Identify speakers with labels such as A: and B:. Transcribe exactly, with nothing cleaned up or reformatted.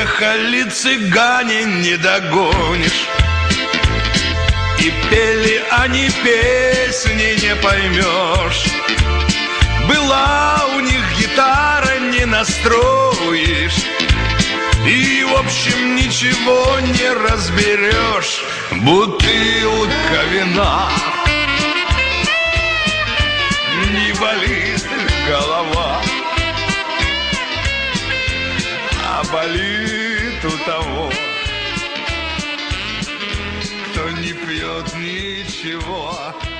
A: Ехали цыгане, не догонишь. И пели они песни, не поймешь. Была у них гитара, не настроишь. И, в общем, ничего не разберешь. Бутылка вина, не болит голова, а болит у того, кто не пьет ничего.